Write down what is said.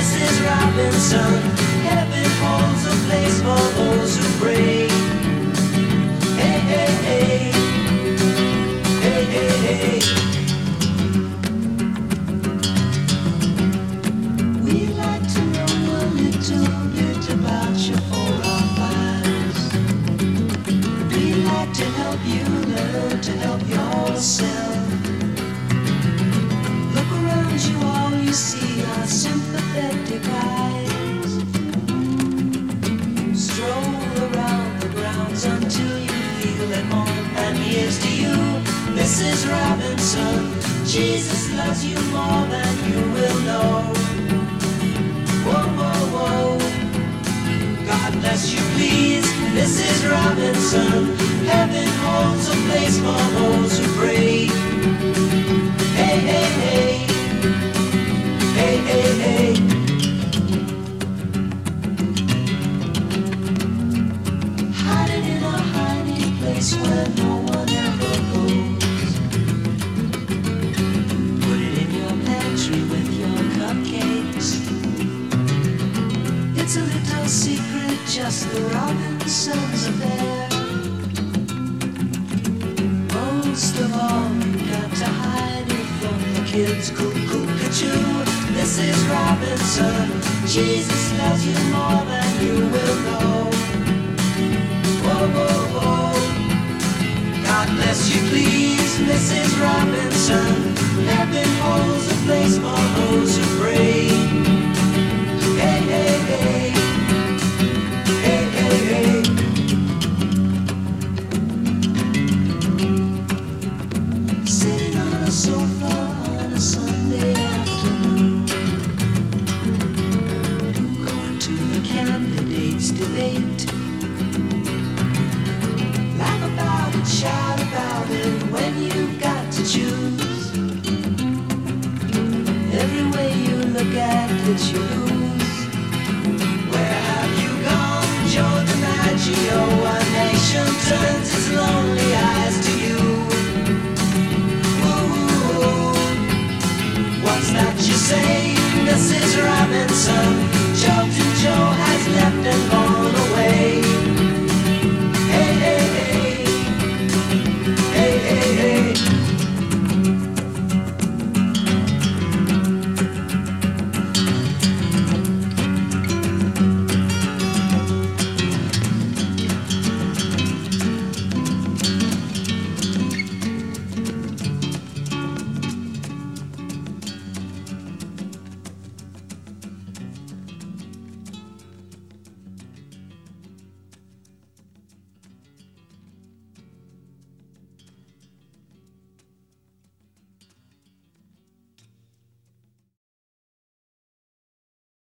Mrs. Robinson. Heaven holds a place for those who pray. Hey, hey, hey. Hey, hey, hey. We'd like to know a little bit about your 4 or 5s. We'd like to help you learn to help yourself. Look around you, all you see are sympathetic eyes. Stroll around the grounds until you feel at home. And here's to you, Mrs. Robinson. Jesus loves you more than you will know. Whoa, whoa, whoa. God bless you, please, Mrs. Robinson. Heaven holds a place for those who pray. Hey, hey, hey. Hey, hey, hey. Hiding in a hiding place where no one ever goes. Put it in your pantry with your cupcakes. It's a little secret, just the Robinsons affair. Most of all, you got to hide it from the kids. Cuckoo-ca-choo, Mrs. Robinson. Jesus loves you more than you will know. Whoa, whoa, whoa. God bless you, please, Mrs. Robinson. Heaven holds a place for those who pray. Hey, hey, hey. Hey, hey, hey. Sitting on a sofa on a Sunday afternoon, going to the candidates' debate. Laugh about it, shout about it when you've got to choose. Every way you look at it, you lose. Where have you gone, Joe DiMaggio? A nation turns its lonely eyes to you. Ooh, what's that you say?